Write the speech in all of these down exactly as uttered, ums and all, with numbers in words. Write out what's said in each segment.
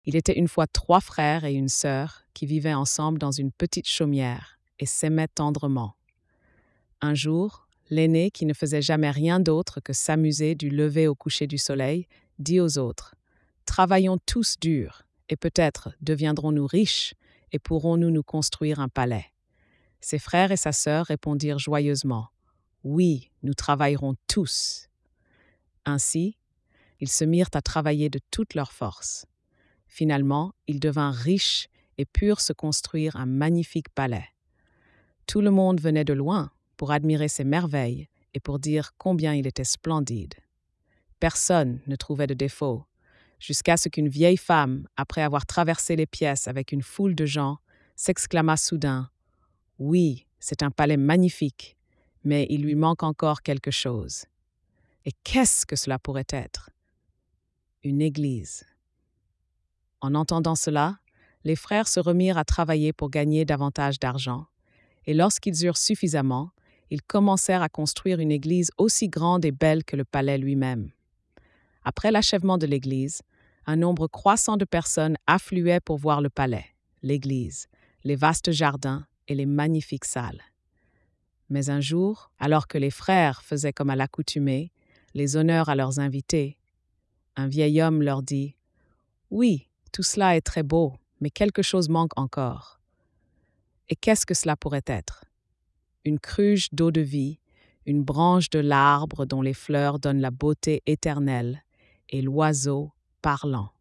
Il était une fois trois frères et une sœur qui vivaient ensemble dans une petite chaumière et s'aimaient tendrement. Un jour, l'aîné, qui ne faisait jamais rien d'autre que s'amuser du lever au coucher du soleil, dit aux autres : « Travaillons tous dur, et peut-être deviendrons-nous riches et pourrons-nous nous construire un palais. » Ses frères et sa sœur répondirent joyeusement : « Oui, nous travaillerons tous. » Ainsi, ils se mirent à travailler de toute leur force. Finalement, ils devinrent riches et purent se construire un magnifique palais. Tout le monde venait de loin pour admirer ses merveilles et pour dire combien il était splendide. Personne ne trouvait de défaut, jusqu'à ce qu'une vieille femme, après avoir traversé les pièces avec une foule de gens, s'exclama soudain : « Oui, c'est un palais magnifique, mais il lui manque encore quelque chose. » Et qu'est-ce que cela pourrait être ? Une église. En entendant cela, les frères se remirent à travailler pour gagner davantage d'argent, et lorsqu'ils eurent suffisamment, ils commencèrent à construire une église aussi grande et belle que le palais lui-même. Après l'achèvement de l'église, un nombre croissant de personnes affluaient pour voir le palais, l'église, les vastes jardins et les magnifiques salles. Mais un jour, alors que les frères faisaient comme à l'accoutumée, les honneurs à leurs invités, un vieil homme leur dit : « Oui, tout cela est très beau, mais quelque chose manque encore. » Et qu'est-ce que cela pourrait être ? Une cruche d'eau de vie, une branche de l'arbre dont les fleurs donnent la beauté éternelle, et l'oiseau parlant.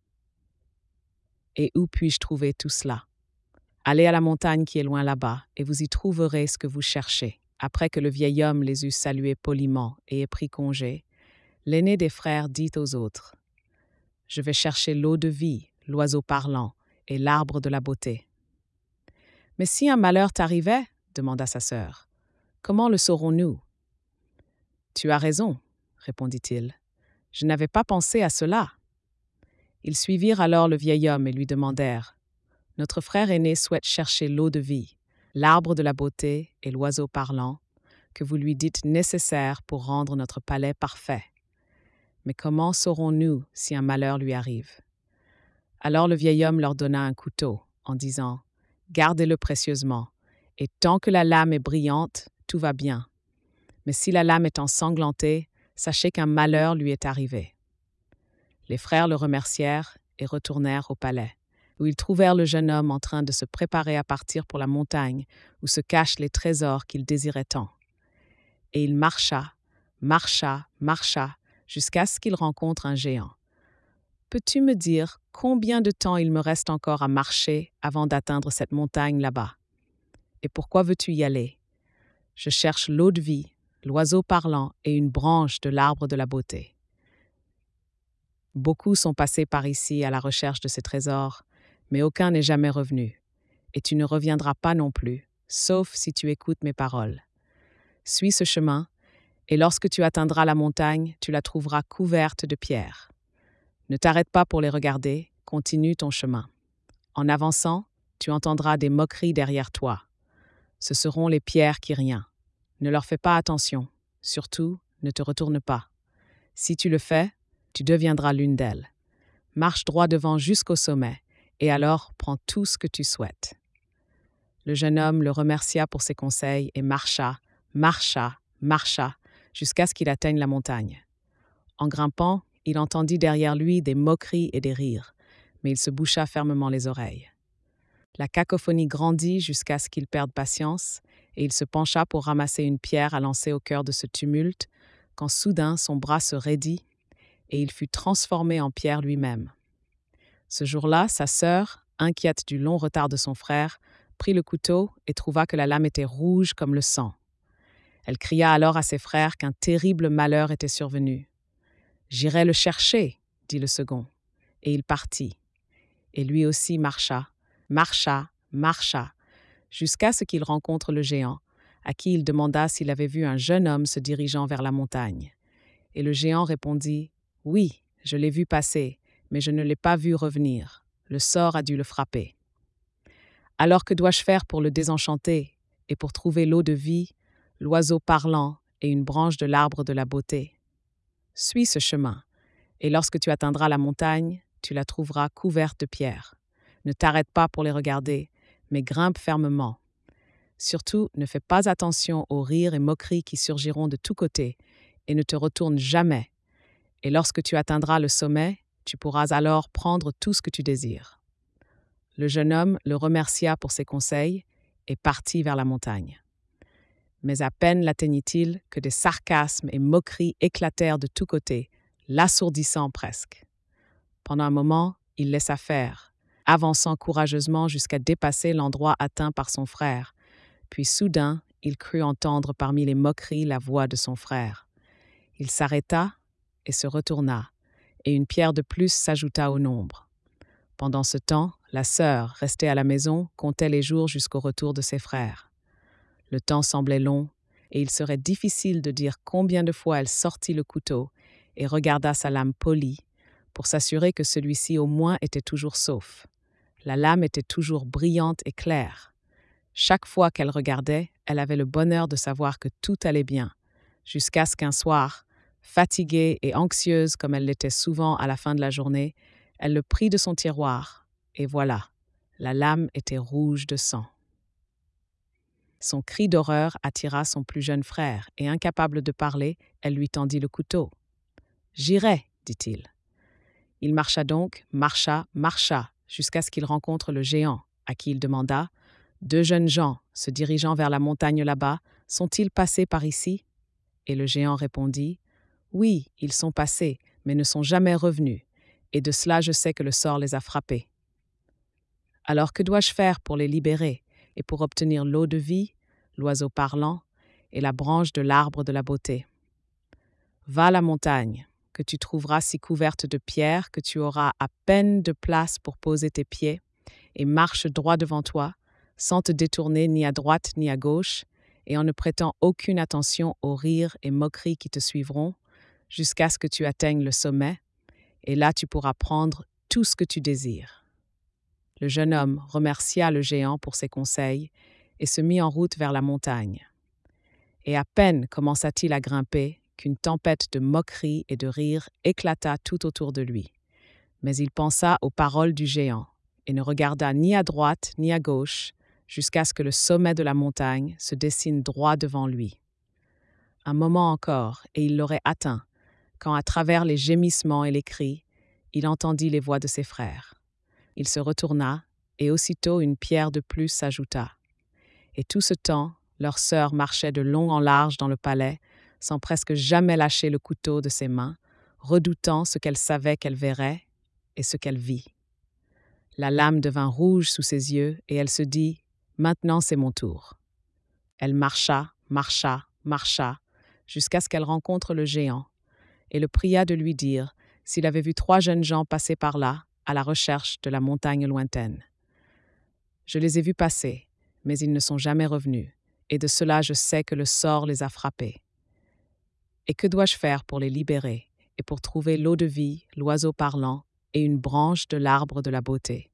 Et où puis-je trouver tout cela ? Allez à la montagne qui est loin là-bas, et vous y trouverez ce que vous cherchez. Après que le vieil homme les eut salués poliment et ait pris congé, l'aîné des frères dit aux autres : « Je vais chercher l'eau de vie, l'oiseau parlant et l'arbre de la beauté. » « Mais si un malheur t'arrivait, demanda sa sœur, comment le saurons-nous ? » « Tu as raison, répondit-il. Je n'avais pas pensé à cela. » Ils suivirent alors le vieil homme et lui demandèrent : « Notre frère aîné souhaite chercher l'eau de vie, l'arbre de la beauté et l'oiseau parlant, que vous lui dites nécessaires pour rendre notre palais parfait. Mais comment saurons-nous si un malheur lui arrive ? » Alors le vieil homme leur donna un couteau, en disant : « Gardez-le précieusement, et tant que la lame est brillante, tout va bien. Mais si la lame est ensanglantée, sachez qu'un malheur lui est arrivé. » Les frères le remercièrent et retournèrent au palais, où ils trouvèrent le jeune homme en train de se préparer à partir pour la montagne où se cachent les trésors qu'il désirait tant. Et il marcha, marcha, marcha, jusqu'à ce qu'il rencontre un géant. « Peux-tu me dire combien de temps il me reste encore à marcher avant d'atteindre cette montagne là-bas ? Et pourquoi veux-tu y aller ? Je cherche l'eau de vie, l'oiseau parlant et une branche de l'arbre de la beauté. » Beaucoup sont passés par ici à la recherche de ces trésors, mais aucun n'est jamais revenu. Et tu ne reviendras pas non plus, sauf si tu écoutes mes paroles. Suis ce chemin, et lorsque tu atteindras la montagne, tu la trouveras couverte de pierres. Ne t'arrête pas pour les regarder, continue ton chemin. En avançant, tu entendras des moqueries derrière toi. Ce seront les pierres qui rient. Ne leur fais pas attention, surtout ne te retourne pas. Si tu le fais, tu deviendras l'une d'elles. Marche droit devant jusqu'au sommet, et alors prends tout ce que tu souhaites. Le jeune homme le remercia pour ses conseils et marcha, marcha, marcha, jusqu'à ce qu'il atteigne la montagne. En grimpant, il entendit derrière lui des moqueries et des rires, mais il se boucha fermement les oreilles. La cacophonie grandit jusqu'à ce qu'il perde patience, et il se pencha pour ramasser une pierre à lancer au cœur de ce tumulte, quand soudain son bras se raidit, et il fut transformé en pierre lui-même. Ce jour-là, sa sœur, inquiète du long retard de son frère, prit le couteau et trouva que la lame était rouge comme le sang. Elle cria alors à ses frères qu'un terrible malheur était survenu. « J'irai le chercher, » dit le second, et il partit. Et lui aussi marcha, marcha, marcha, jusqu'à ce qu'il rencontre le géant, à qui il demanda s'il avait vu un jeune homme se dirigeant vers la montagne. Et le géant répondit : « Oui, je l'ai vu passer, mais je ne l'ai pas vu revenir. Le sort a dû le frapper. » « Alors que dois-je faire pour le désenchanter et pour trouver l'eau de vie, l'oiseau parlant et une branche de l'arbre de la beauté ? Suis ce chemin, et lorsque tu atteindras la montagne, tu la trouveras couverte de pierres. Ne t'arrête pas pour les regarder, mais grimpe fermement. Surtout, ne fais pas attention aux rires et moqueries qui surgiront de tous côtés, et ne te retourne jamais. Et lorsque tu atteindras le sommet, tu pourras alors prendre tout ce que tu désires. Le jeune homme le remercia pour ses conseils et partit vers la montagne. Mais à peine l'atteignit-il que des sarcasmes et moqueries éclatèrent de tous côtés, l'assourdissant presque. Pendant un moment, il laissa faire, avançant courageusement jusqu'à dépasser l'endroit atteint par son frère. Puis soudain, il crut entendre parmi les moqueries la voix de son frère. Il s'arrêta et se retourna, et une pierre de plus s'ajouta au nombre. Pendant ce temps, la sœur, restée à la maison, comptait les jours jusqu'au retour de ses frères. Le temps semblait long, et il serait difficile de dire combien de fois elle sortit le couteau et regarda sa lame polie pour s'assurer que celui-ci au moins était toujours sauf. La lame était toujours brillante et claire. Chaque fois qu'elle regardait, elle avait le bonheur de savoir que tout allait bien, jusqu'à ce qu'un soir, fatiguée et anxieuse comme elle l'était souvent à la fin de la journée, elle le prit de son tiroir, et voilà, la lame était rouge de sang. Son cri d'horreur attira son plus jeune frère, et incapable de parler, elle lui tendit le couteau. « J'irai, dit-il. » Il marcha donc, marcha, marcha, jusqu'à ce qu'il rencontre le géant, à qui il demanda « Deux jeunes gens, se dirigeant vers la montagne là-bas, sont-ils passés par ici ?» Et le géant répondit « Oui, ils sont passés, mais ne sont jamais revenus, et de cela je sais que le sort les a frappés. Alors que dois-je faire pour les libérer et pour obtenir l'eau de vie, l'oiseau parlant, et la branche de l'arbre de la beauté? Va à la montagne, que tu trouveras si couverte de pierres que tu auras à peine de place pour poser tes pieds, et marche droit devant toi, sans te détourner ni à droite ni à gauche, et en ne prêtant aucune attention aux rires et moqueries qui te suivront, jusqu'à ce que tu atteignes le sommet, et là tu pourras prendre tout ce que tu désires. » Le jeune homme remercia le géant pour ses conseils et se mit en route vers la montagne. Et à peine commença-t-il à grimper qu'une tempête de moqueries et de rires éclata tout autour de lui. Mais il pensa aux paroles du géant et ne regarda ni à droite ni à gauche jusqu'à ce que le sommet de la montagne se dessine droit devant lui. Un moment encore, et il l'aurait atteint, quand à travers les gémissements et les cris, il entendit les voix de ses frères. Il se retourna, et aussitôt une pierre de plus s'ajouta. Et tout ce temps, leur sœur marchait de long en large dans le palais, sans presque jamais lâcher le couteau de ses mains, redoutant ce qu'elle savait qu'elle verrait et ce qu'elle vit. La lame devint rouge sous ses yeux, et elle se dit « Maintenant c'est mon tour ». Elle marcha, marcha, marcha, jusqu'à ce qu'elle rencontre le géant, et le pria de lui dire s'il avait vu trois jeunes gens passer par là, à la recherche de la montagne lointaine. « Je les ai vus passer, mais ils ne sont jamais revenus, et de cela je sais que le sort les a frappés. Et que dois-je faire pour les libérer, et pour trouver l'eau de vie, l'oiseau parlant, et une branche de l'arbre de la beauté?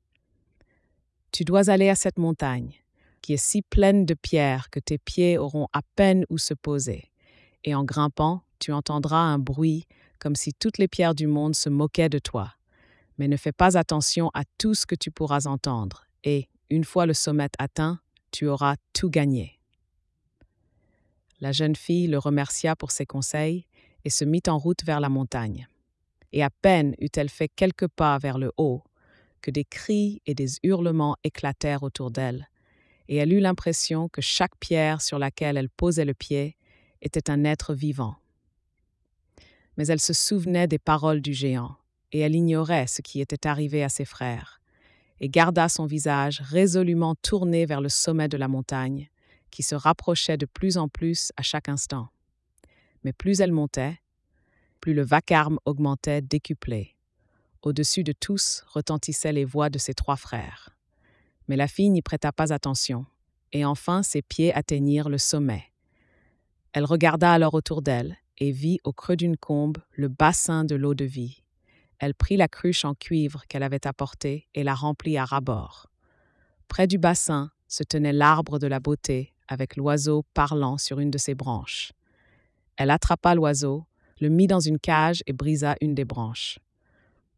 Tu dois aller à cette montagne, qui est si pleine de pierres que tes pieds auront à peine où se poser, et en grimpant, tu entendras un bruit comme si toutes les pierres du monde se moquaient de toi. Mais ne fais pas attention à tout ce que tu pourras entendre, et, une fois le sommet atteint, tu auras tout gagné. » La jeune fille le remercia pour ses conseils et se mit en route vers la montagne. Et à peine eut-elle fait quelques pas vers le haut, que des cris et des hurlements éclatèrent autour d'elle, et elle eut l'impression que chaque pierre sur laquelle elle posait le pied était un être vivant. Mais elle se souvenait des paroles du géant, et elle ignorait ce qui était arrivé à ses frères, et garda son visage résolument tourné vers le sommet de la montagne, qui se rapprochait de plus en plus à chaque instant. Mais plus elle montait, plus le vacarme augmentait décuplé. Au-dessus de tous retentissaient les voix de ses trois frères. Mais la fille n'y prêta pas attention, et enfin ses pieds atteignirent le sommet. Elle regarda alors autour d'elle et vit au creux d'une combe le bassin de l'eau de vie. Elle prit la cruche en cuivre qu'elle avait apportée et la remplit à ras-bord. Près du bassin se tenait l'arbre de la beauté avec l'oiseau parlant sur une de ses branches. Elle attrapa l'oiseau, le mit dans une cage et brisa une des branches.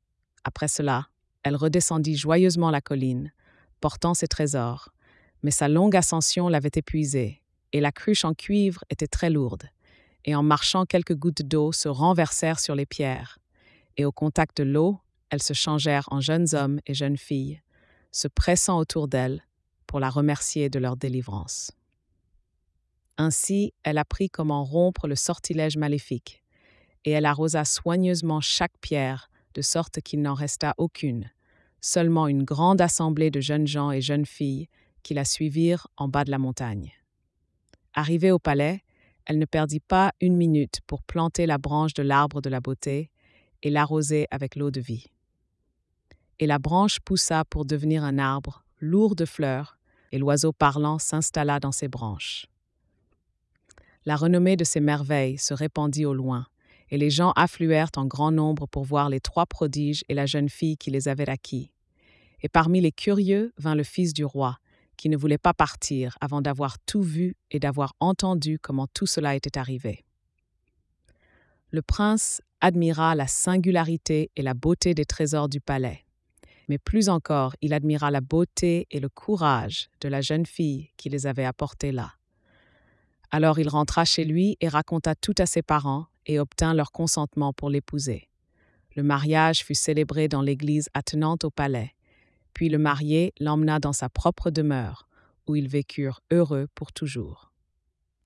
Après cela, elle redescendit joyeusement la colline, portant ses trésors, mais sa longue ascension l'avait épuisée, et la cruche en cuivre était très lourde, et en marchant quelques gouttes d'eau se renversèrent sur les pierres, et au contact de l'eau, elles se changèrent en jeunes hommes et jeunes filles, se pressant autour d'elle pour la remercier de leur délivrance. Ainsi, elle apprit comment rompre le sortilège maléfique, et elle arrosa soigneusement chaque pierre de sorte qu'il n'en resta aucune, seulement une grande assemblée de jeunes gens et jeunes filles qui la suivirent en bas de la montagne. Arrivée au palais, elle ne perdit pas une minute pour planter la branche de l'arbre de la beauté et l'arroser avec l'eau de vie. Et la branche poussa pour devenir un arbre lourd de fleurs, et l'oiseau parlant s'installa dans ses branches. La renommée de ces merveilles se répandit au loin, et les gens affluèrent en grand nombre pour voir les trois prodiges et la jeune fille qui les avait acquis. Et parmi les curieux vint le fils du roi, qui ne voulait pas partir avant d'avoir tout vu et d'avoir entendu comment tout cela était arrivé. Le prince admira la singularité et la beauté des trésors du palais, mais plus encore, il admira la beauté et le courage de la jeune fille qui les avait apportés là. Alors il rentra chez lui et raconta tout à ses parents et obtint leur consentement pour l'épouser. Le mariage fut célébré dans l'église attenante au palais, puis le marié l'emmena dans sa propre demeure, où ils vécurent heureux pour toujours.